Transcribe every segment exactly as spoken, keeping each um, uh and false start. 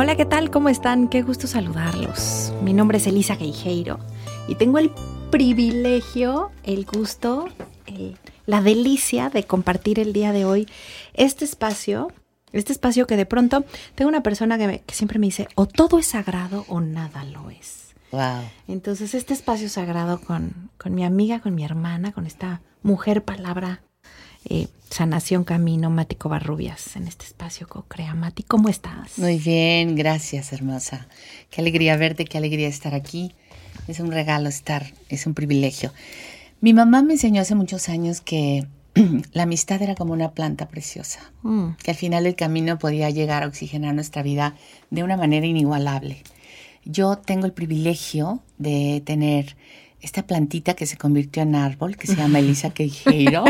Hola, ¿qué tal? ¿Cómo están? Qué gusto saludarlos. Mi nombre es Elisa Gueijeiro y tengo el privilegio, el gusto, el, la delicia de compartir el día de hoy este espacio, este espacio que de pronto tengo una persona que, me, que siempre me dice, o todo es sagrado o nada lo es. Wow. Entonces, este espacio sagrado con, con mi amiga, con mi hermana, con esta mujer palabra, eh, Sanación Camino, Mati Covarrubias, en este espacio co-crea. Mati, ¿cómo estás? Muy bien, gracias, hermosa. Qué alegría verte, qué alegría estar aquí. Es un regalo estar, es un privilegio. Mi mamá me enseñó hace muchos años que la amistad era como una planta preciosa, mm. que al final del camino podía llegar a oxigenar nuestra vida de una manera inigualable. Yo tengo el privilegio de tener esta plantita que se convirtió en árbol, que se llama Elisa Gueijeiro,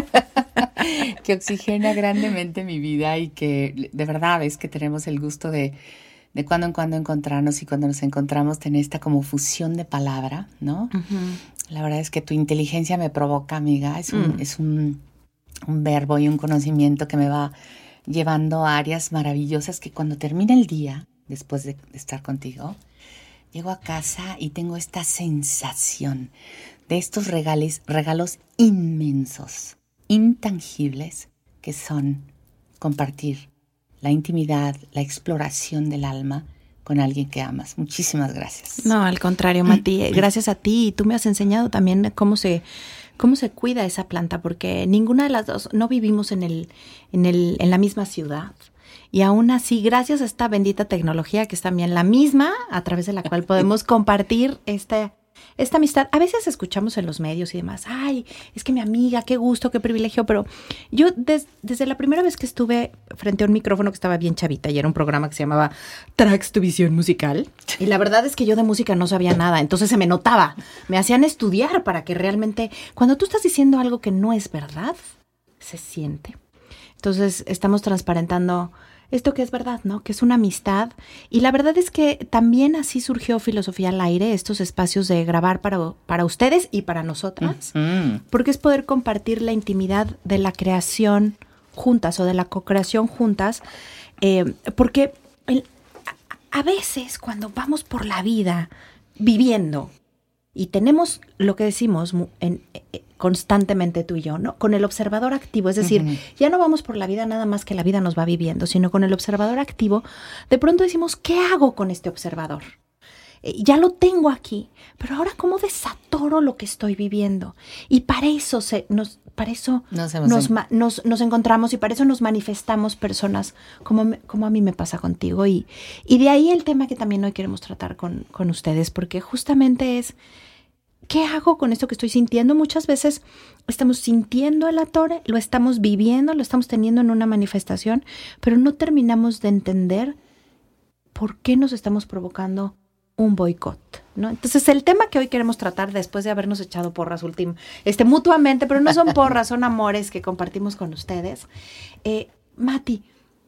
que oxigena grandemente mi vida y que de verdad es que tenemos el gusto de, de cuando en cuando encontrarnos y cuando nos encontramos tener esta como fusión de palabra, ¿no? Uh-huh. La verdad es que tu inteligencia me provoca, amiga, es un, mm. es un, un verbo y un conocimiento que me va llevando a áreas maravillosas que cuando termina el día, después de, de estar contigo, llego a casa y tengo esta sensación de estos regalos, regalos inmensos, intangibles, que son compartir la intimidad, la exploración del alma con alguien que amas. Muchísimas gracias. No, al contrario, Mati, gracias a ti. Y tú me has enseñado también cómo se, cómo se cuida esa planta, porque ninguna de las dos no vivimos en el, en el, en la misma ciudad. Y aún así, gracias a esta bendita tecnología, que es también la misma, a través de la cual podemos compartir esta, esta amistad. A veces escuchamos en los medios y demás, ay, es que mi amiga, qué gusto, qué privilegio, pero yo des, desde la primera vez que estuve frente a un micrófono, que estaba bien chavita, y era un programa que se llamaba Tracks tu Visión Musical, y la verdad es que yo de música no sabía nada, entonces se me notaba, me hacían estudiar para que realmente, cuando tú estás diciendo algo que no es verdad, se siente. Entonces estamos transparentando esto que es verdad, ¿no? Que es una amistad. Y la verdad es que también así surgió Filosofía al Aire, estos espacios de grabar para, para ustedes y para nosotras, uh-huh. porque es poder compartir la intimidad de la creación juntas o de la co-creación juntas, eh, porque el, a, a veces cuando vamos por la vida viviendo y tenemos lo que decimos en, en constantemente tú y yo, ¿no? Con el observador activo, es decir, uh-huh. ya no vamos por la vida nada más que la vida nos va viviendo, sino con el observador activo, de pronto decimos, ¿qué hago con este observador? Eh, ya lo tengo aquí, pero ahora ¿cómo desatoro lo que estoy viviendo? Y para eso se, nos, para eso nos, nos, en... nos, nos encontramos y para eso nos manifestamos personas como, como a mí me pasa contigo. Y, y de ahí el tema que también hoy queremos tratar con, con ustedes, porque justamente es, ¿qué hago con esto que estoy sintiendo? Muchas veces estamos sintiendo el atore, lo estamos viviendo, lo estamos teniendo en una manifestación, pero no terminamos de entender por qué nos estamos provocando un boicot, ¿no? Entonces, el tema que hoy queremos tratar, después de habernos echado porras últim, este, mutuamente, pero no son porras, son amores que compartimos con ustedes. Eh, Mati,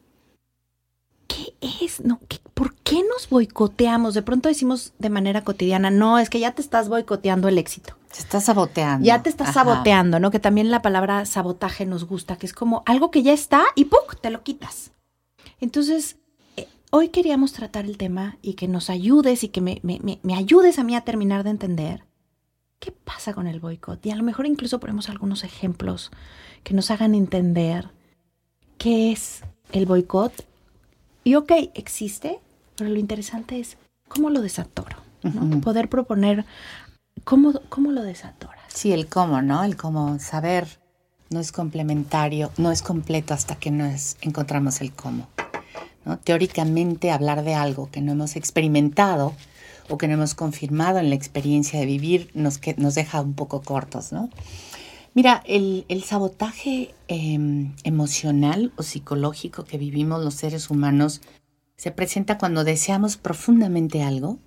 ¿qué es? No, ¿qué, ¿por qué nos boicoteamos? De pronto decimos de manera cotidiana, no, es que ya te estás boicoteando el éxito. Te estás saboteando. Ya te estás Ajá. saboteando, ¿no? Que también la palabra sabotaje nos gusta, que es como algo que ya está y ¡puc! Te lo quitas. Entonces, eh, hoy queríamos tratar el tema y que nos ayudes y que me, me, me, me ayudes a mí a terminar de entender qué pasa con el boicot. Y a lo mejor incluso ponemos algunos ejemplos que nos hagan entender qué es el boicot. Y ok, existe, pero lo interesante es cómo lo desatoro, ¿no? Uh-huh. Poder proponer cómo, cómo lo desatoras. Sí, el cómo, ¿no? El cómo saber no es complementario, no es completo hasta que nos encontramos el cómo, ¿no? Teóricamente, hablar de algo que no hemos experimentado o que no hemos confirmado en la experiencia de vivir nos, que, nos deja un poco cortos, ¿no? Mira, el, el sabotaje eh, emocional o psicológico que vivimos los seres humanos se presenta cuando deseamos profundamente algo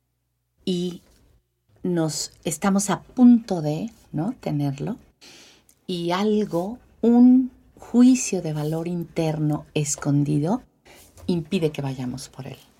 y nos estamos a punto de, ¿no?, tenerlo, y algo, un juicio de valor interno escondido, impide que vayamos por él.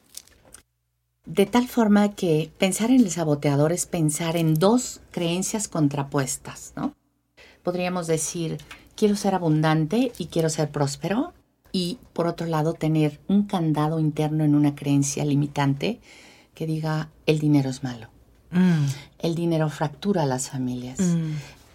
De tal forma que pensar en el saboteador es pensar en dos creencias contrapuestas, ¿no? Podríamos decir, quiero ser abundante y quiero ser próspero, y por otro lado tener un candado interno en una creencia limitante que diga el dinero es malo. Mm. El dinero fractura a las familias. Mm.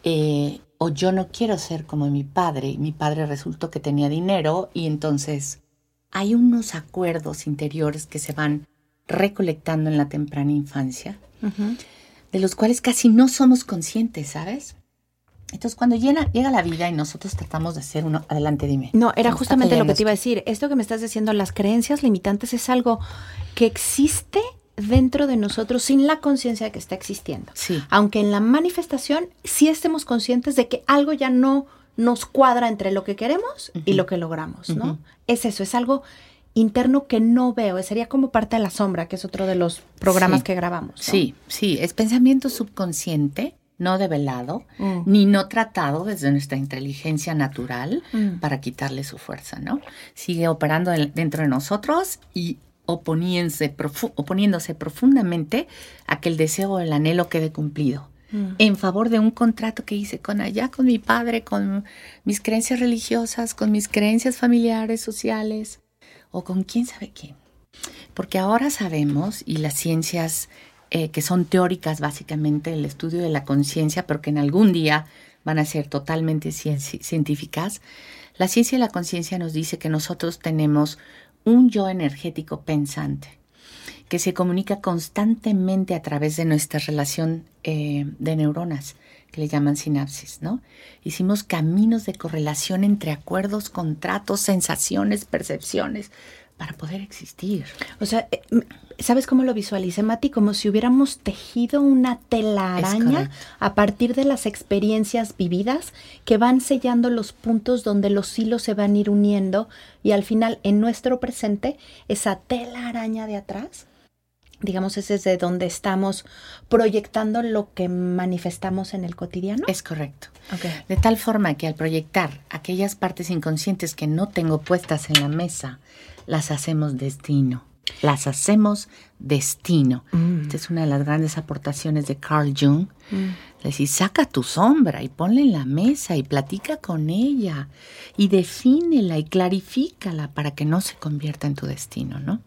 Eh, o yo no quiero ser como mi padre. Mi padre resultó que tenía dinero y entonces hay unos acuerdos interiores que se van recolectando en la temprana infancia, uh-huh. de los cuales casi no somos conscientes, ¿sabes? Entonces, cuando llega, llega la vida y nosotros tratamos de hacer uno... Adelante, dime. No, era justamente lo que te iba a decir. Esto que me estás diciendo, las creencias limitantes, es algo que existe dentro de nosotros sin la conciencia de que está existiendo. Sí. Aunque en la manifestación sí estemos conscientes de que algo ya no nos cuadra entre lo que queremos uh-huh. y lo que logramos, ¿no? Uh-huh. Es eso, es algo interno que no veo. Sería como parte de la sombra, que es otro de los programas sí. que grabamos, ¿no? Sí, sí. Es pensamiento subconsciente, no develado, mm. ni no tratado desde nuestra inteligencia natural mm. para quitarle su fuerza, ¿no? Sigue operando el, dentro de nosotros y oponiéndose, profu- oponiéndose profundamente a que el deseo o el anhelo quede cumplido. Mm. En favor de un contrato que hice con allá, con mi padre, con mis creencias religiosas, con mis creencias familiares, sociales, o con quién sabe quién. Porque ahora sabemos, y las ciencias eh, que son teóricas básicamente, el estudio de la conciencia, pero que en algún día van a ser totalmente cienci- científicas, la ciencia de la conciencia nos dice que nosotros tenemos un yo energético pensante que se comunica constantemente a través de nuestra relación eh, de neuronas, que le llaman sinapsis, ¿no? Hicimos caminos de correlación entre acuerdos, contratos, sensaciones, percepciones, para poder existir. O sea, ¿sabes cómo lo visualicé, Mati? Como si hubiéramos tejido una telaraña a partir de las experiencias vividas que van sellando los puntos donde los hilos se van a ir uniendo y al final, en nuestro presente, esa telaraña de atrás, digamos, es desde donde estamos proyectando lo que manifestamos en el cotidiano. Es correcto. Okay. De tal forma que al proyectar aquellas partes inconscientes que no tengo puestas en la mesa, las hacemos destino. Las hacemos destino. Mm. Esta es una de las grandes aportaciones de Carl Jung. Mm. Le dice, saca tu sombra y ponla en la mesa y platica con ella y defínela y clarifícala para que no se convierta en tu destino, ¿no?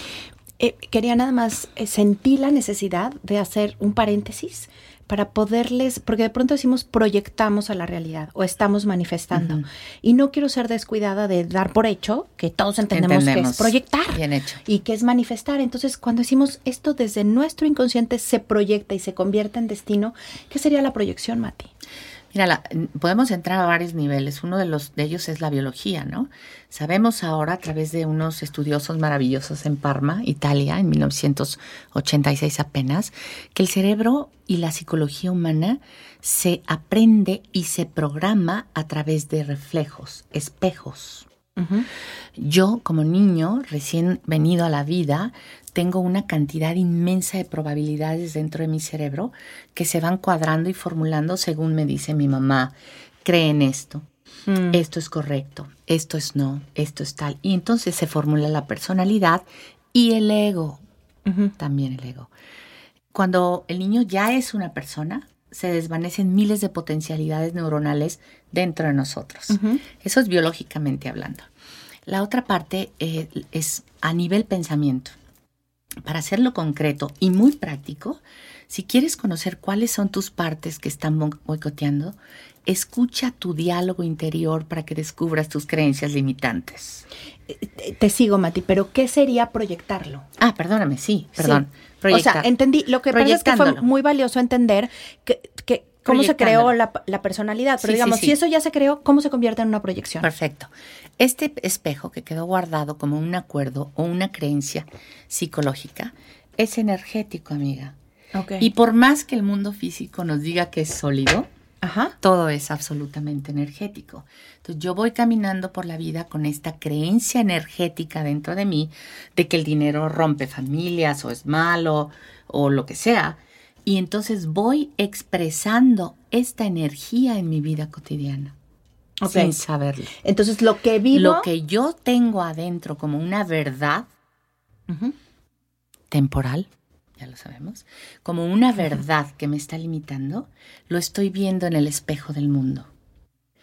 Eh, quería nada más eh, sentir la necesidad de hacer un paréntesis para poderles, porque de pronto decimos proyectamos a la realidad o estamos manifestando. Uh-huh. Y no quiero ser descuidada de dar por hecho que todos entendemos, entendemos. que es proyectar. Bien hecho. Y que es manifestar. Entonces, cuando decimos esto desde nuestro inconsciente se proyecta y se convierte en destino, ¿qué sería la proyección, Mati? Mira, la, podemos entrar a varios niveles. Uno de los de ellos es la biología, ¿no? Sabemos ahora, a través de unos estudiosos maravillosos en Parma, Italia, en mil novecientos ochenta y seis apenas, que el cerebro y la psicología humana se aprende y se programa a través de reflejos, espejos. Uh-huh. Yo, como niño, recién venido a la vida, tengo una cantidad inmensa de probabilidades dentro de mi cerebro que se van cuadrando y formulando según me dice mi mamá. Cree en esto, mm. esto es correcto, esto es no, esto es tal. Y entonces se formula la personalidad y el ego, uh-huh. también el ego. Cuando el niño ya es una persona, se desvanecen miles de potencialidades neuronales dentro de nosotros. Uh-huh. Eso es biológicamente hablando. La otra parte eh, es a nivel pensamiento. Para hacerlo concreto y muy práctico, si quieres conocer cuáles son tus partes que están boicoteando, escucha tu diálogo interior para que descubras tus creencias limitantes. Te sigo, Mati, pero ¿qué sería proyectarlo? Ah, perdóname, sí, perdón. Sí. O sea, entendí. Lo que pasa es que fue muy valioso entender que, que cómo se creó la, la personalidad. Pero sí, digamos, sí, sí. si eso ya se creó, ¿cómo se convierte en una proyección? Perfecto. Este espejo que quedó guardado como un acuerdo o una creencia psicológica es energético, amiga. Okay. Y por más que el mundo físico nos diga que es sólido, Ajá. todo es absolutamente energético. Entonces yo voy caminando por la vida con esta creencia energética dentro de mí de que el dinero rompe familias o es malo o lo que sea. Y entonces voy expresando esta energía en mi vida cotidiana. Okay. Sin saberlo. Entonces lo que vivo... Lo que yo tengo adentro como una verdad uh-huh. temporal, ya lo sabemos, como una verdad uh-huh. que me está limitando, lo estoy viendo en el espejo del mundo.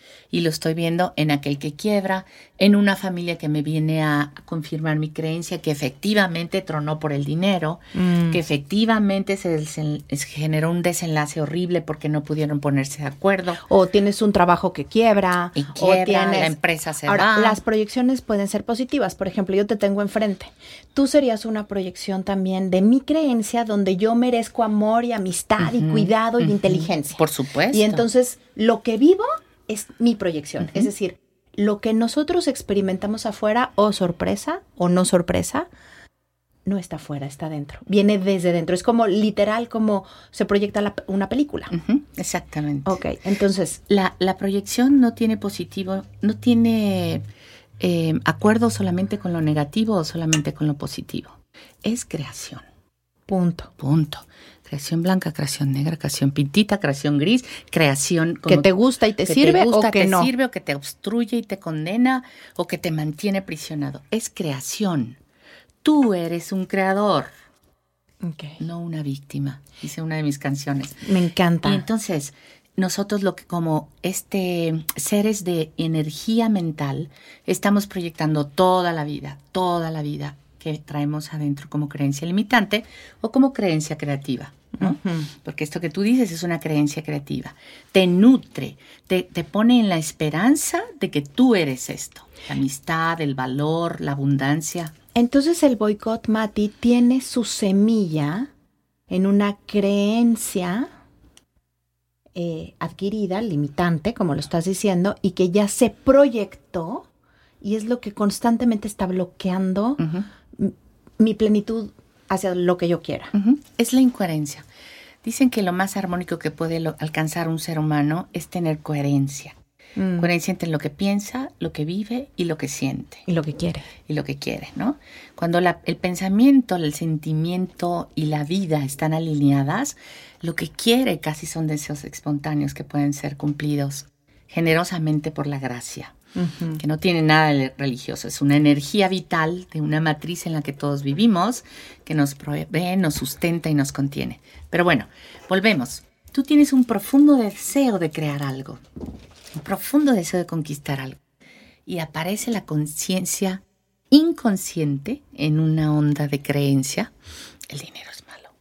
Y lo estoy viendo en aquel que quiebra, en una familia que me viene a confirmar mi creencia, que efectivamente tronó por el dinero, mm. que efectivamente se, desen- se generó un desenlace horrible porque no pudieron ponerse de acuerdo. O tienes un trabajo que quiebra. Y quiebra, o tienes... la empresa se Ahora, va. las proyecciones pueden ser positivas. Por ejemplo, yo te tengo enfrente. Tú serías una proyección también de mi creencia donde yo merezco amor y amistad uh-huh, y cuidado uh-huh. y inteligencia. Por supuesto. Y entonces, lo que vivo es mi proyección. Uh-huh. Es decir, lo que nosotros experimentamos afuera, o sorpresa, o no sorpresa, no está afuera, está dentro. Viene desde dentro. Es como literal como se proyecta la, una película. Uh-huh. Exactamente. Ok, entonces... La, la proyección no tiene positivo, no tiene eh, acuerdo solamente con lo negativo o solamente con lo positivo. Es creación. Punto. Punto. Creación blanca, creación negra, creación pintita, creación gris, creación como, que te gusta y te que sirve te gusta, o que te no. sirve o que te obstruye y te condena o que te mantiene prisionado. Es creación. Tú eres un creador, okay. no una víctima, dice una de mis canciones. Me encanta. Y entonces, nosotros lo que como este seres de energía mental, estamos proyectando toda la vida, toda la vida que traemos adentro como creencia limitante o como creencia creativa, ¿no? Uh-huh. Porque esto que tú dices es una creencia creativa. Te nutre, te, te pone en la esperanza de que tú eres esto. La amistad, el valor, la abundancia. Entonces el boicot, Mati, tiene su semilla en una creencia eh, adquirida, limitante, como lo estás diciendo, y que ya se proyectó y es lo que constantemente está bloqueando uh-huh. m- mi plenitud hacia lo que yo quiera. Uh-huh. Es la incoherencia. Dicen que lo más armónico que puede lo- alcanzar un ser humano es tener coherencia. Mm. Coherencia entre lo que piensa, lo que vive y lo que siente. Y lo que quiere. Y lo que quiere, ¿no? Cuando la, el pensamiento, el sentimiento y la vida están alineadas, lo que quiere casi son deseos espontáneos que pueden ser cumplidos generosamente por la gracia, uh-huh. que no tiene nada de religioso. Es una energía vital de una matriz en la que todos vivimos, que nos provee, nos sustenta y nos contiene. Pero bueno, volvemos. Tú tienes un profundo deseo de crear algo. Un profundo deseo de conquistar algo. Y aparece la conciencia inconsciente en una onda de creencia. El dinero es malo.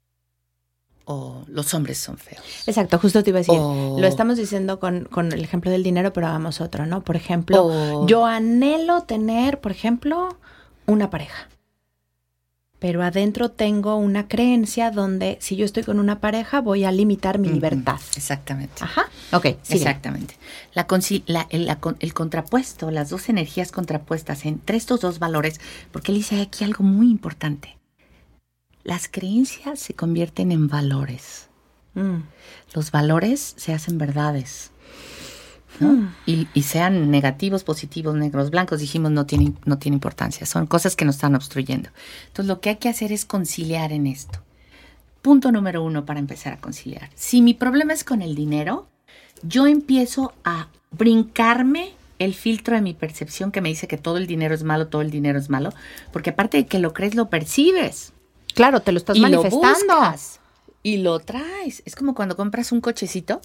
O los hombres son feos. Exacto, justo te iba a decir. O, lo estamos diciendo con, con el ejemplo del dinero, pero hagamos otro, ¿no? Por ejemplo, o, yo anhelo tener, por ejemplo, una pareja. Pero adentro tengo una creencia donde si yo estoy con una pareja voy a limitar mi uh-huh. libertad. Exactamente. Ajá. Ok. Sí, exactamente. La, la, el, la, el contrapuesto, las dos energías contrapuestas entre estos dos valores, porque él dice aquí algo muy importante. Las creencias se convierten en valores. Mm. Los valores se hacen verdades. ¿no? Mm. Y, y sean negativos, positivos, negros, blancos, dijimos no tiene, no tiene importancia, son cosas que nos están obstruyendo. Entonces lo que hay que hacer es conciliar en esto. Punto número uno para empezar a conciliar. Si mi problema es con el dinero, yo empiezo a brincarme el filtro de mi percepción que me dice que todo el dinero es malo, todo el dinero es malo, porque aparte de que lo crees, lo percibes. Claro, te lo estás y manifestando. Lo buscas, y lo traes. Es como cuando compras un cochecito.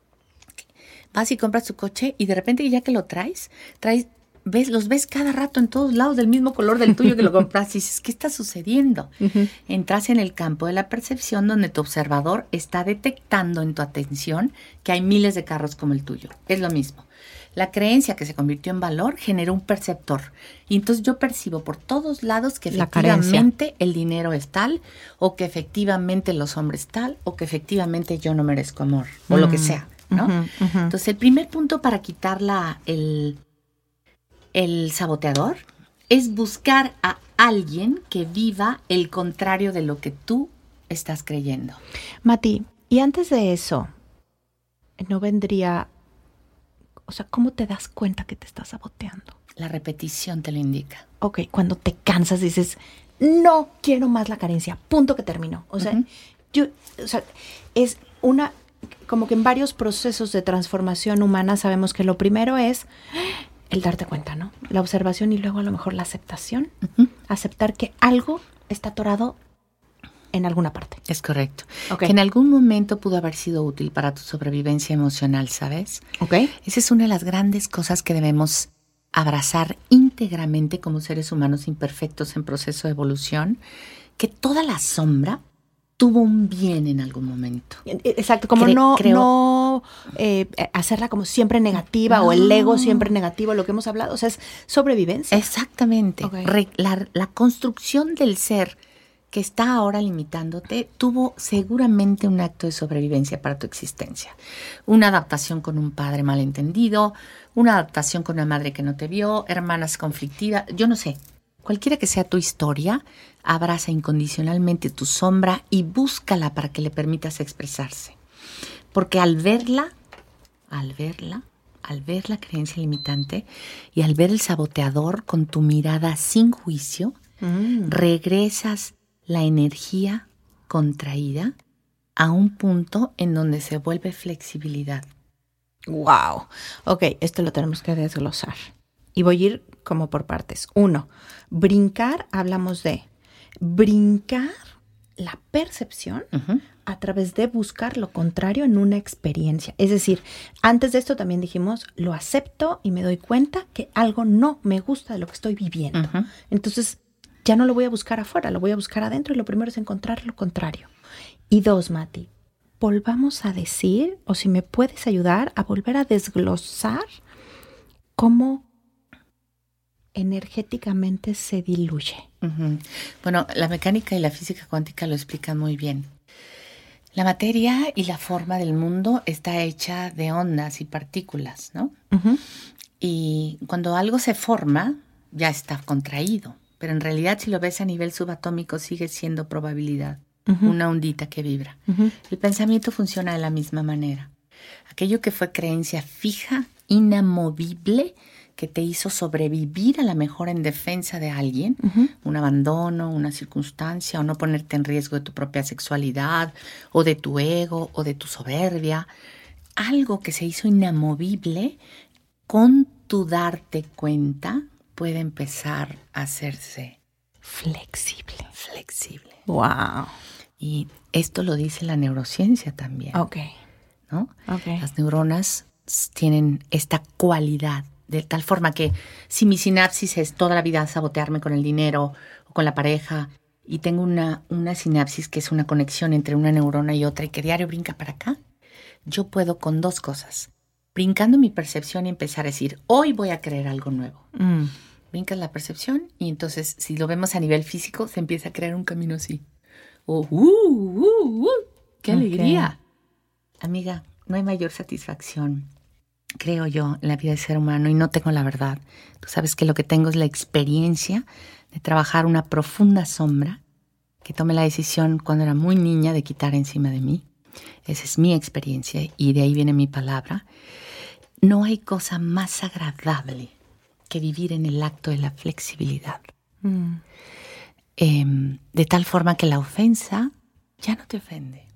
Vas y compras tu coche y de repente ya que lo traes, traes, ves, los ves cada rato en todos lados del mismo color del tuyo que lo compras y dices, ¿qué está sucediendo? Uh-huh. Entras en el campo de la percepción donde tu observador está detectando en tu atención que hay miles de carros como el tuyo. Es lo mismo. La creencia que se convirtió en valor generó un perceptor. Y entonces yo percibo por todos lados que efectivamente el dinero es tal, o que efectivamente los hombres tal, o que efectivamente yo no merezco amor, o mm. lo que sea. ¿no? Uh-huh, uh-huh. Entonces, el primer punto para quitar la, el, el saboteador es buscar a alguien que viva el contrario de lo que tú estás creyendo. Mati, y antes de eso, ¿no vendría, o sea, cómo te das cuenta que te estás saboteando? La repetición te lo indica. Ok, cuando te cansas dices, no quiero más la carencia, punto que terminó. O sea, uh-huh. yo, o sea, es una... como que en varios procesos de transformación humana sabemos que lo primero es el darte cuenta, ¿no? La observación y luego a lo mejor la aceptación. Uh-huh. Aceptar que algo está atorado en alguna parte. Es correcto. Okay. Que en algún momento pudo haber sido útil para tu sobrevivencia emocional, ¿sabes? Okay. Esa es una de las grandes cosas que debemos abrazar íntegramente como seres humanos imperfectos en proceso de evolución, que toda la sombra tuvo un bien en algún momento. Exacto, como Cre- no, creo- no eh, hacerla como siempre negativa No. o el ego siempre negativo, lo que hemos hablado, o sea, es sobrevivencia. Exactamente. Ok. Re- la, la construcción del ser que está ahora limitándote tuvo seguramente un acto de sobrevivencia para tu existencia. Una adaptación con un padre malentendido, una adaptación con una madre que no te vio, hermanas conflictivas, yo no sé. Cualquiera que sea tu historia, abraza incondicionalmente tu sombra y búscala para que le permitas expresarse. Porque al verla, al verla, al ver la creencia limitante y al ver el saboteador con tu mirada sin juicio, Mm. regresas la energía contraída a un punto en donde se vuelve flexibilidad. Wow. Ok, esto lo tenemos que desglosar. Y voy a ir como por partes. Uno, brincar, hablamos de brincar la percepción Uh-huh. a través de buscar lo contrario en una experiencia. Es decir, antes de esto también dijimos, lo acepto y me doy cuenta que algo no me gusta de lo que estoy viviendo. Uh-huh. Entonces, ya no lo voy a buscar afuera, lo voy a buscar adentro y lo primero es encontrar lo contrario. Y dos, Mati, volvamos a decir, o si me puedes ayudar a volver a desglosar cómo energéticamente se diluye. Uh-huh. Bueno, la mecánica y la física cuántica lo explican muy bien. La materia y la forma del mundo está hecha de ondas y partículas, ¿no? Uh-huh. Y cuando algo se forma, ya está contraído. Pero en realidad, si lo ves a nivel subatómico, sigue siendo probabilidad. Uh-huh. Una ondita que vibra. Uh-huh. El pensamiento funciona de la misma manera. Aquello que fue creencia fija, inamovible, que te hizo sobrevivir a la mejor en defensa de alguien, uh-huh. un abandono, una circunstancia, o no ponerte en riesgo de tu propia sexualidad, o de tu ego, o de tu soberbia. Algo que se hizo inamovible, con tu darte cuenta, puede empezar a hacerse flexible. Flexible. Wow. Y esto lo dice la neurociencia también. Ok. ¿No? Okay. Las neuronas tienen esta cualidad de tal forma que si mi sinapsis es toda la vida sabotearme con el dinero o con la pareja y tengo una, una sinapsis que es una conexión entre una neurona y otra y que diario brinca para acá, yo puedo con dos cosas. Brincando mi percepción y empezar a decir, hoy voy a creer algo nuevo. Mm. Brincas la percepción y entonces si lo vemos a nivel físico se empieza a crear un camino así. Oh, uh, uh, uh, ¡qué okay. alegría! Amiga, no hay mayor satisfacción, creo yo, en la vida del ser humano y no tengo la verdad. Tú sabes que lo que tengo es la experiencia de trabajar una profunda sombra que tomé la decisión cuando era muy niña de quitar encima de mí. Esa es mi experiencia y de ahí viene mi palabra. No hay cosa más agradable que vivir en el acto de la flexibilidad. Mm. Eh, de tal forma que la ofensa ya no te ofende.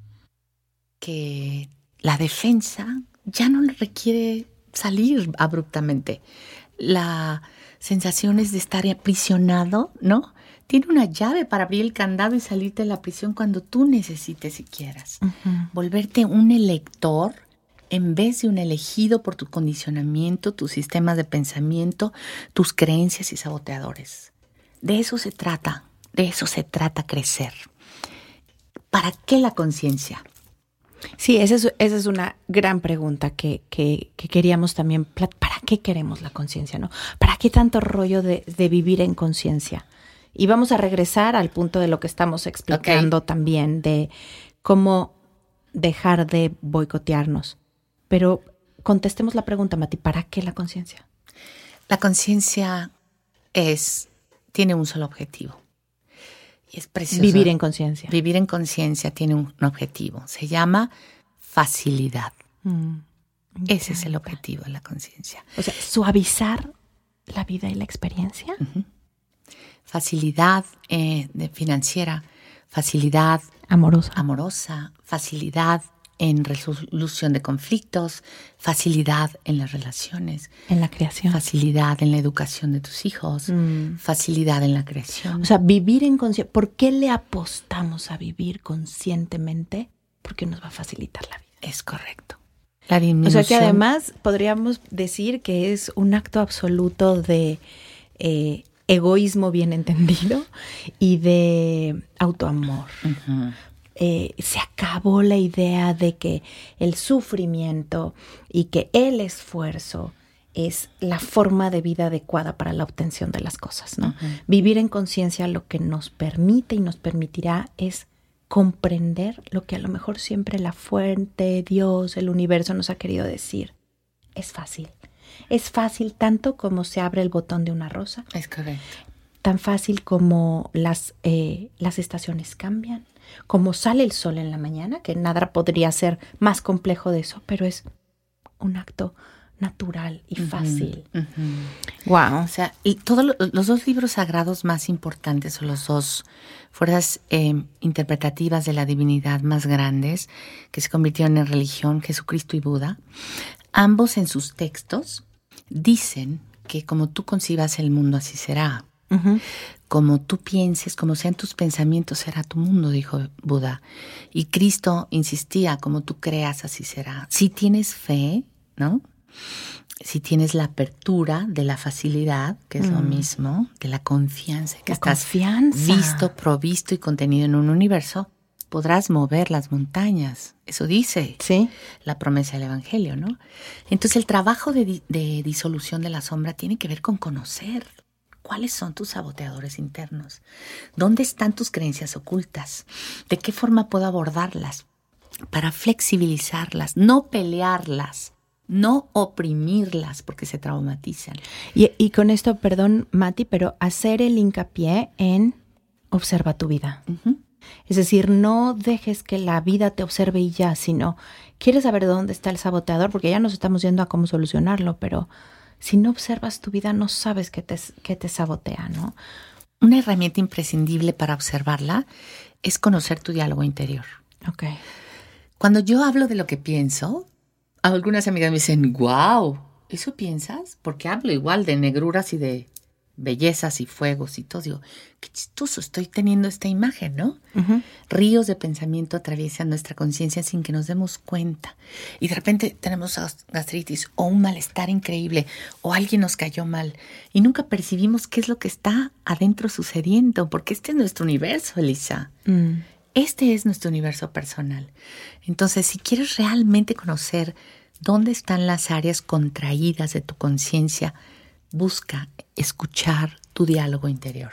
Que la defensa ya no requiere salir abruptamente. La sensación es de estar aprisionado, ¿no? Tiene una llave para abrir el candado y salirte de la prisión cuando tú necesites y quieras. Uh-huh. Volverte un elector en vez de un elegido por tu condicionamiento, tus sistemas de pensamiento, tus creencias y saboteadores. De eso se trata, de eso se trata crecer. ¿Para qué la conciencia? Sí, esa es, esa es una gran pregunta que, que, que queríamos también. ¿Para qué queremos la conciencia, no? ¿Para qué tanto rollo de, de vivir en conciencia? Y vamos a regresar al punto de lo que estamos explicando okay. también, de cómo dejar de boicotearnos. Pero contestemos la pregunta, Mati, ¿para qué la conciencia? La conciencia es, tiene un solo objetivo. Y es precioso. Vivir en conciencia. Vivir en conciencia tiene un, un objetivo. Se llama facilidad. Mm, Ese es el objetivo de la conciencia. O sea, suavizar la vida y la experiencia. Uh-huh. Facilidad eh, de financiera, facilidad amorosa. amorosa, facilidad en resolución de conflictos, facilidad en las relaciones. En la creación. Facilidad en la educación de tus hijos, mm. facilidad en la creación. O sea, vivir en conciencia. ¿Por qué le apostamos a vivir conscientemente? Porque nos va a facilitar la vida. Es correcto. La disminución. O sea que además podríamos decir que es un acto absoluto de eh, egoísmo bien entendido y de autoamor. Uh-huh. Eh, se acabó la idea de que el sufrimiento y que el esfuerzo es la forma de vida adecuada para la obtención de las cosas, ¿no? Uh-huh. Vivir en conciencia lo que nos permite y nos permitirá es comprender lo que a lo mejor siempre la fuente, Dios, el universo nos ha querido decir. Es fácil. Es fácil tanto como se abre el botón de una rosa. Es correcto. Tan fácil como las, eh, las estaciones cambian, como sale el sol en la mañana, que nada podría ser más complejo de eso, pero es un acto natural y fácil. Uh-huh, uh-huh. Wow. O sea, y todos lo, los dos libros sagrados más importantes, o los dos fuerzas eh, interpretativas de la divinidad más grandes que se convirtieron en religión, Jesucristo y Buda, ambos en sus textos dicen que como tú concibas el mundo, así será. Uh-huh. Como tú pienses, como sean tus pensamientos, será tu mundo, dijo Buda. Y Cristo insistía, como tú creas, así será. Si tienes fe, ¿no? Si tienes la apertura de la facilidad, que es mm. lo mismo, de la confianza, que la estás confianza. visto, provisto y contenido en un universo, podrás mover las montañas. Eso dice ¿Sí? la promesa del Evangelio, ¿no? Entonces el trabajo de, de disolución de la sombra tiene que ver con conocer cuáles son tus saboteadores internos, dónde están tus creencias ocultas, de qué forma puedo abordarlas para flexibilizarlas, no pelearlas, no oprimirlas porque se traumatizan. Y, y con esto, perdón, Mati, pero hacer el hincapié en observa tu vida. Uh-huh. Es decir, no dejes que la vida te observe y ya, sino quieres saber dónde está el saboteador, porque ya nos estamos yendo a cómo solucionarlo, pero si no observas tu vida, no sabes qué te, qué te sabotea, ¿no? Una herramienta imprescindible para observarla es conocer tu diálogo interior. Okay. Cuando yo hablo de lo que pienso, algunas amigas me dicen, wow, ¿eso piensas? Porque hablo igual de negruras y de bellezas y fuegos y todo. Digo, qué chistoso, estoy teniendo esta imagen, ¿no? Uh-huh. Ríos de pensamiento atraviesan nuestra conciencia sin que nos demos cuenta. Y de repente tenemos gastritis o un malestar increíble o alguien nos cayó mal. Y nunca percibimos qué es lo que está adentro sucediendo, porque este es nuestro universo, Elisa. Mm. Este es nuestro universo personal. Entonces, si quieres realmente conocer dónde están las áreas contraídas de tu conciencia, busca escuchar tu diálogo interior.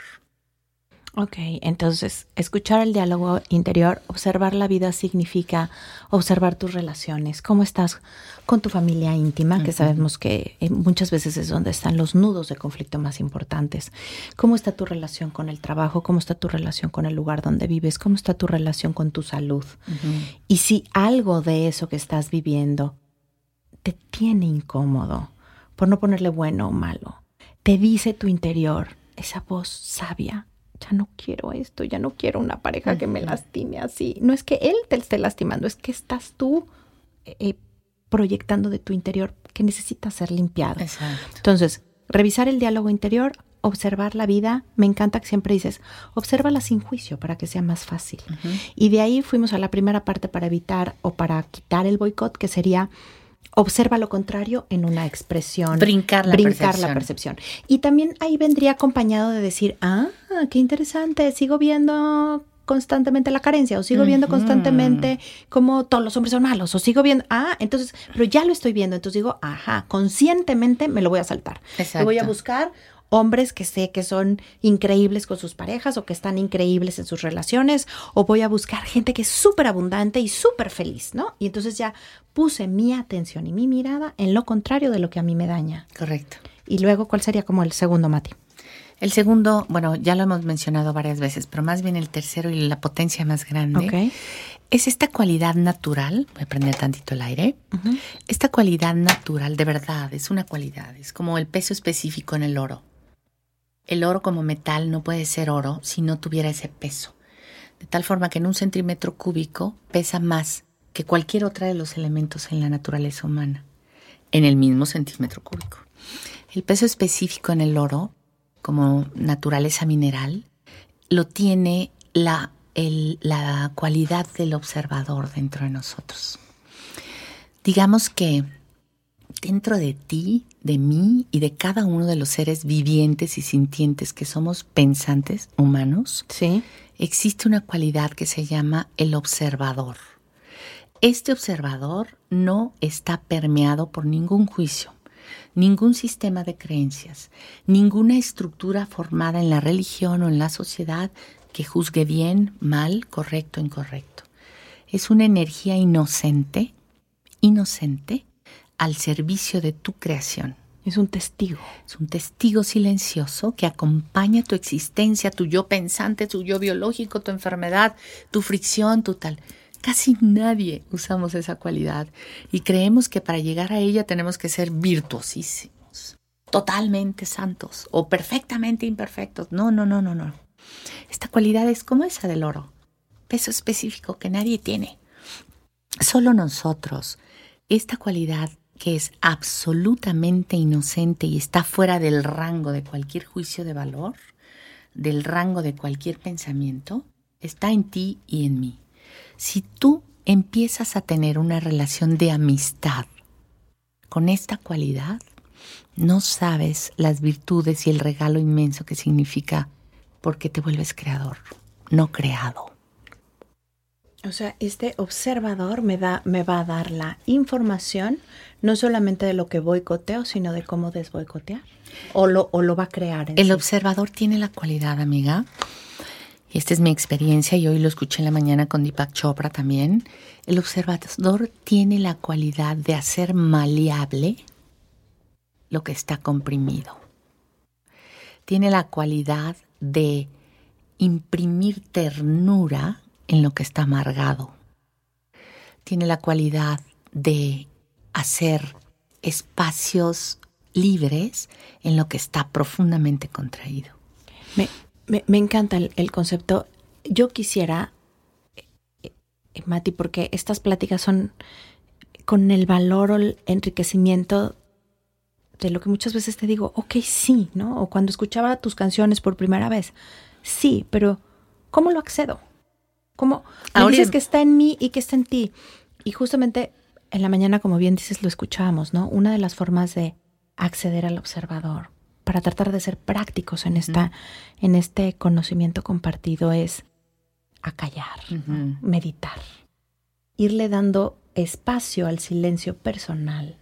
Ok, entonces, escuchar el diálogo interior, observar la vida significa observar tus relaciones, cómo estás con tu familia íntima, uh-huh. que sabemos que muchas veces es donde están los nudos de conflicto más importantes. Cómo está tu relación con el trabajo, cómo está tu relación con el lugar donde vives, cómo está tu relación con tu salud. Uh-huh. Y si algo de eso que estás viviendo te tiene incómodo, por no ponerle bueno o malo, te dice tu interior, esa voz sabia, ya no quiero esto, ya no quiero una pareja que me lastime así. No es que él te esté lastimando, es que estás tú eh, proyectando de tu interior que necesita ser limpiado. Exacto. Entonces, revisar el diálogo interior, observar la vida. Me encanta que siempre dices, obsérvala sin juicio para que sea más fácil. Uh-huh. Y de ahí fuimos a la primera parte para evitar o para quitar el boicot, que sería observa lo contrario en una expresión. Brincar la brincar percepción. la percepción. Y también ahí vendría acompañado de decir, ah, qué interesante, sigo viendo constantemente la carencia, o sigo uh-huh. viendo constantemente como todos los hombres son malos, o sigo viendo, ah, entonces, pero ya lo estoy viendo, entonces digo, ajá, conscientemente me lo voy a saltar. Exacto. Me voy a buscar hombres que sé que son increíbles con sus parejas o que están increíbles en sus relaciones, o voy a buscar gente que es súper abundante y súper feliz, ¿no? Y entonces ya puse mi atención y mi mirada en lo contrario de lo que a mí me daña. Correcto. Y luego, ¿cuál sería como el segundo, Mati? El segundo, bueno, ya lo hemos mencionado varias veces, pero más bien el tercero y la potencia más grande okay. es esta cualidad natural, voy a prender tantito el aire, uh-huh. esta cualidad natural, de verdad, es una cualidad, es como el peso específico en el oro. El oro como metal no puede ser oro si no tuviera ese peso. De tal forma que en un centímetro cúbico pesa más que cualquier otra de los elementos en la naturaleza humana, en el mismo centímetro cúbico. El peso específico en el oro, como naturaleza mineral, lo tiene la, el, la cualidad del observador dentro de nosotros. Digamos que dentro de ti, de mí y de cada uno de los seres vivientes y sintientes que somos pensantes humanos, sí, existe una cualidad que se llama el observador. Este observador no está permeado por ningún juicio, ningún sistema de creencias, ninguna estructura formada en la religión o en la sociedad que juzgue bien, mal, correcto, incorrecto. Es una energía inocente, inocente, al servicio de tu creación. Es un testigo. Es un testigo silencioso que acompaña tu existencia, tu yo pensante, tu yo biológico, tu enfermedad, tu fricción, tu tal. Casi nadie usamos esa cualidad y creemos que para llegar a ella tenemos que ser virtuosísimos, totalmente santos o perfectamente imperfectos. No, no, no, no, no. Esta cualidad es como esa del oro, peso específico que nadie tiene. Solo nosotros. Esta cualidad que es absolutamente inocente y está fuera del rango de cualquier juicio de valor, del rango de cualquier pensamiento, está en ti y en mí. Si tú empiezas a tener una relación de amistad con esta cualidad, no sabes las virtudes y el regalo inmenso que significa porque te vuelves creador, no creado. O sea, este observador me da, me va a dar la información, no solamente de lo que boicoteo, sino de cómo desboicotear. O lo, o lo va a crear. En el sí. observador tiene la cualidad, amiga, y esta es mi experiencia, y hoy lo escuché en la mañana con Deepak Chopra también. El observador tiene la cualidad de hacer maleable lo que está comprimido. Tiene la cualidad de imprimir ternura en lo que está amargado. Tiene la cualidad de hacer espacios libres en lo que está profundamente contraído. Me, me, me encanta el, el concepto. Yo quisiera, eh, eh, Mati, porque estas pláticas son con el valor o el enriquecimiento de lo que muchas veces te digo, ok, sí, ¿no? O cuando escuchaba tus canciones por primera vez, sí, pero ¿cómo lo accedo? ¿Cómo? Me dices que está en mí y que está en ti. Y justamente en la mañana, como bien dices, lo escuchábamos, ¿no? Una de las formas de acceder al observador para tratar de ser prácticos en, esta, uh-huh. en este conocimiento compartido es acallar, uh-huh. ¿no? Meditar, irle dando espacio al silencio personal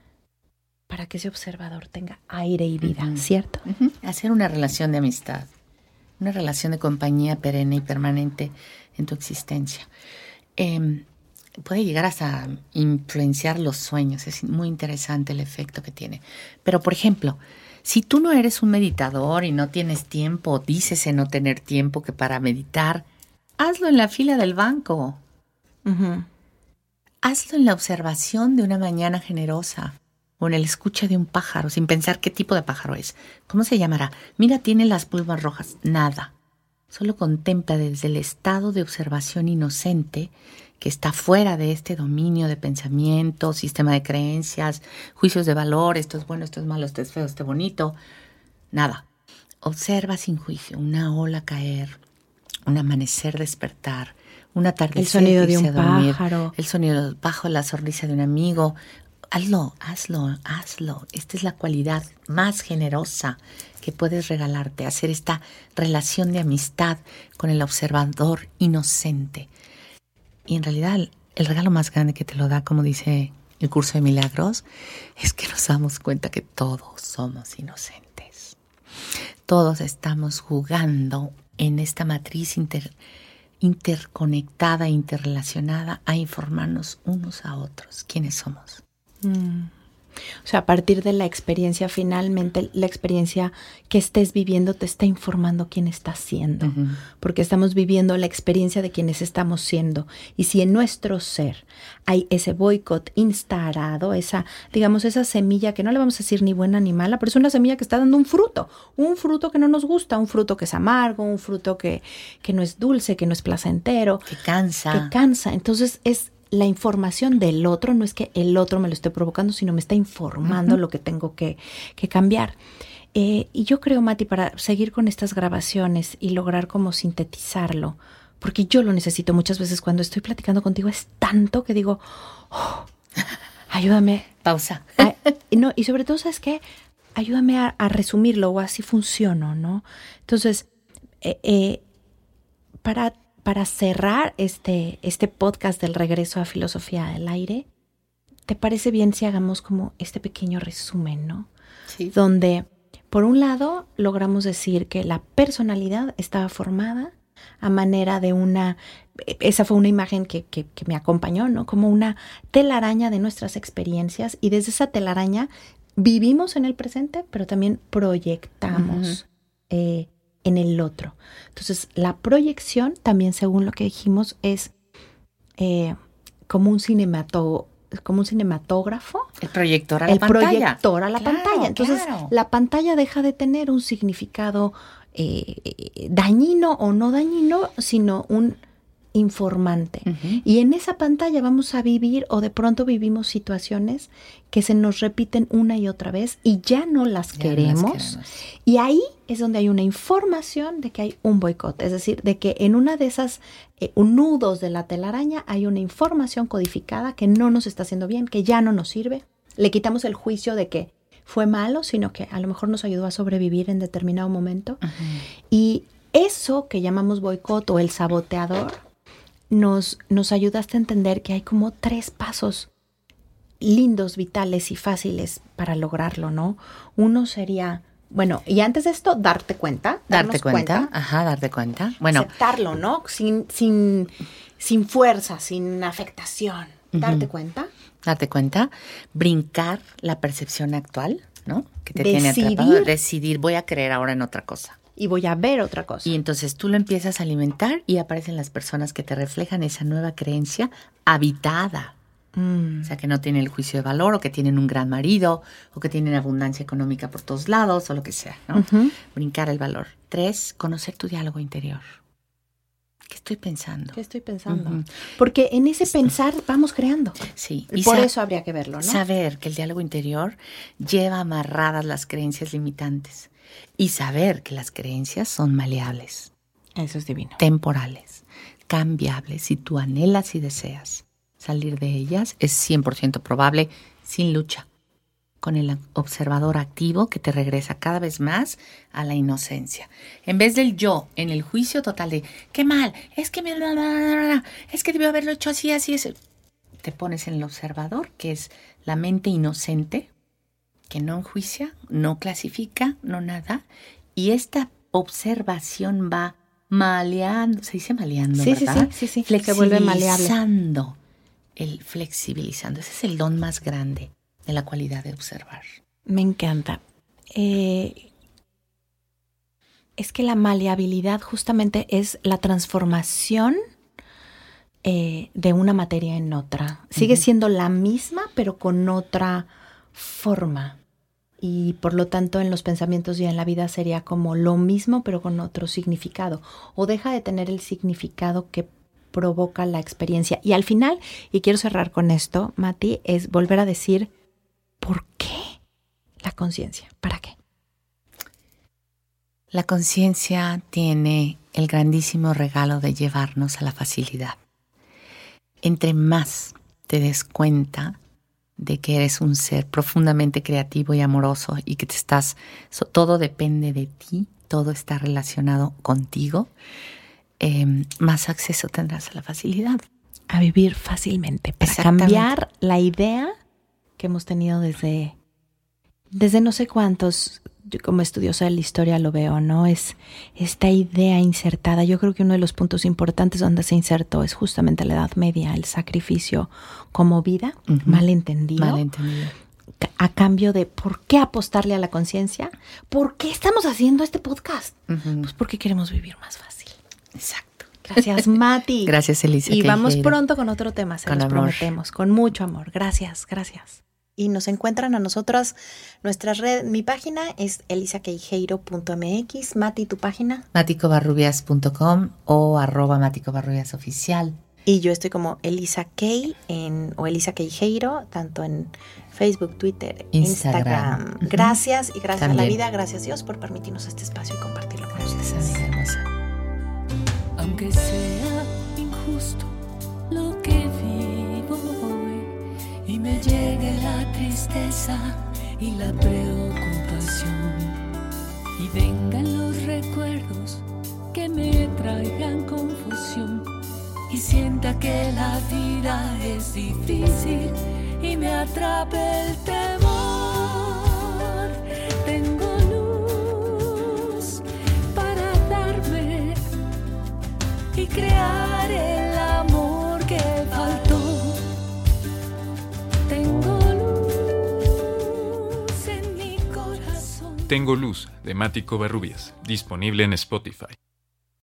para que ese observador tenga aire y vida, uh-huh. ¿cierto? Uh-huh. Hacer una relación de amistad, una relación de compañía perenne y permanente en tu existencia. Eh, puede llegar hasta influenciar los sueños, es muy interesante el efecto que tiene. Pero, por ejemplo, si tú no eres un meditador y no tienes tiempo, dícese no tener tiempo que para meditar, hazlo en la fila del banco. Uh-huh. Hazlo en la observación de una mañana generosa o en el escucha de un pájaro, sin pensar qué tipo de pájaro es. ¿Cómo se llamará? Mira, tiene las plumas rojas. Nada. Solo contempla desde el estado de observación inocente que está fuera de este dominio de pensamiento, sistema de creencias, juicios de valor, esto es bueno, esto es malo, esto es feo, esto es bonito. Nada. Observa sin juicio una ola caer, un amanecer despertar, un atardecer, el sonido de un dormir, pájaro, el sonido del pájaro, la sonrisa de un amigo. Hazlo, hazlo, hazlo. Esta es la cualidad más generosa que puedes regalarte, hacer esta relación de amistad con el observador inocente. Y en realidad el regalo más grande que te lo da, como dice el curso de milagros, es que nos damos cuenta que todos somos inocentes. Todos estamos jugando en esta matriz inter, interconectada, interrelacionada, a informarnos unos a otros quiénes somos. Mm. O sea, a partir de la experiencia, finalmente la experiencia que estés viviendo te está informando quién estás siendo, uh-huh. porque estamos viviendo la experiencia de quienes estamos siendo. Y si en nuestro ser hay ese boicot instalado, esa, digamos, esa semilla que no le vamos a decir ni buena ni mala, pero es una semilla que está dando un fruto, un fruto que no nos gusta, un fruto que es amargo, un fruto que, que no es dulce, que no es placentero. Que cansa. Que cansa. Entonces es la información del otro, no es que el otro me lo esté provocando, sino me está informando uh-huh. lo que tengo que, que cambiar. Eh, y yo creo, Mati, para seguir con estas grabaciones y lograr como sintetizarlo, porque yo lo necesito muchas veces cuando estoy platicando contigo, es tanto que digo, oh, ayúdame. Pausa. A, no, y sobre todo, ¿sabes qué? Ayúdame a, a resumirlo o así funciono, ¿no? Entonces, eh, eh, para... Para cerrar este, este podcast del regreso a Filosofía del Aire, ¿te parece bien si hagamos como este pequeño resumen, ¿no? Sí. Donde, por un lado, logramos decir que la personalidad estaba formada a manera de una, esa fue una imagen que, que, que me acompañó, ¿no? Como una telaraña de nuestras experiencias, y desde esa telaraña vivimos en el presente, pero también proyectamos uh-huh. eh, en el otro. Entonces, la proyección también, según lo que dijimos, es eh, como un cinemato, como un cinematógrafo. El proyector a la el pantalla. El proyector a la claro, pantalla. Entonces, claro. la pantalla deja de tener un significado eh, dañino o no dañino, sino un informante. Uh-huh. Y en esa pantalla vamos a vivir, o de pronto vivimos situaciones que se nos repiten una y otra vez y ya no las, ya queremos. No las queremos. Y ahí es donde hay una información de que hay un boicot. Es decir, de que en una de esas eh, nudos de la telaraña hay una información codificada que no nos está haciendo bien, que ya no nos sirve. Le quitamos el juicio de que fue malo, sino que a lo mejor nos ayudó a sobrevivir en determinado momento. Uh-huh. Y eso que llamamos boicot o el saboteador, Nos, nos ayudaste a entender que hay como tres pasos lindos, vitales y fáciles para lograrlo, ¿no? Uno sería, bueno, y antes de esto, darte cuenta. Darte cuenta, cuenta. Ajá, darte cuenta. Bueno. Aceptarlo, ¿no? Sin, sin, sin fuerza, sin afectación. Uh-huh. Darte cuenta. Darte cuenta. Brincar la percepción actual, ¿no? Que te Decidir. tiene atrapado. Decidir, voy a creer ahora en otra cosa. Y voy a ver otra cosa. Y entonces tú lo empiezas a alimentar y aparecen las personas que te reflejan esa nueva creencia habitada. Mm. O sea, que no tienen el juicio de valor, o que tienen un gran marido, o que tienen abundancia económica por todos lados, o lo que sea, ¿no? Uh-huh. Brincar el valor. Tres, conocer tu diálogo interior. ¿Qué estoy pensando? ¿Qué estoy pensando? Uh-huh. Porque en ese pensar vamos creando. Sí. Y por eso habría que verlo, ¿no? Saber que el diálogo interior lleva amarradas las creencias limitantes. Y saber que las creencias son maleables. Eso es divino. Temporales, cambiables. Si tú anhelas y deseas salir de ellas, es cien por ciento probable, sin lucha, con el observador activo que te regresa cada vez más a la inocencia. En vez del yo, en el juicio total de, qué mal, es que me, es que debió haberlo hecho así, así, así. Te pones en el observador, que es la mente inocente, que no enjuicia, no clasifica, no nada. Y esta observación va maleando, se dice maleando, sí, ¿verdad? Sí, sí, sí, sí. Se vuelve maleable. Flexibilizando, el flexibilizando. Ese es el don más grande de la cualidad de observar. Me encanta. Eh, es que la maleabilidad justamente es la transformación eh, de una materia en otra. Sigue uh-huh. siendo la misma, pero con otra forma, y por lo tanto en los pensamientos y en la vida sería como lo mismo pero con otro significado, o deja de tener el significado que provoca la experiencia. Y al final, y quiero cerrar con esto, Mati, es volver a decir ¿por qué la conciencia? ¿Para qué? La conciencia tiene el grandísimo regalo de llevarnos a la facilidad. Entre más te des cuenta de que eres un ser profundamente creativo y amoroso y que te estás, so, todo depende de ti, todo está relacionado contigo, eh, más acceso tendrás a la facilidad. A vivir fácilmente, para cambiar la idea que hemos tenido desde, desde no sé cuántos, yo como estudiosa de la historia lo veo, ¿no? Es esta idea insertada. Yo creo que uno de los puntos importantes donde se insertó es justamente la Edad Media, el sacrificio como vida, uh-huh. mal entendido. Mal entendido. A cambio de ¿por qué apostarle a la conciencia? ¿Por qué estamos haciendo este podcast? Uh-huh. Pues porque queremos vivir más fácil. Exacto. Gracias, Mati. Gracias, Elisa. Y vamos Quejeiro. Pronto con otro tema, se con los amor. Prometemos. Con mucho amor. Gracias, gracias. Y nos encuentran a nosotras, nuestra red, mi página es elisa queijeiro punto m x. Mati, ¿tu página? mati covarrubias punto com o arroba mati covarrubias oficial Y yo estoy como Elisa Kay en, o Elisa Queijeiro, tanto en Facebook, Twitter, Instagram. Instagram. Uh-huh. Gracias y gracias También. a la vida, gracias Dios por permitirnos este espacio y compartirlo con gracias, ustedes. Amiga hermosa. Aunque sea injusto lo que vivo hoy y me llegue la tristeza y la preocupación y vengan los recuerdos que me traigan confusión y sienta que la vida es difícil y me atrape el temor. Tengo luz para darme y crear el amor que faltó. Tengo luz en mi corazón. Tengo luz, de Mati Covarrubias, disponible en Spotify.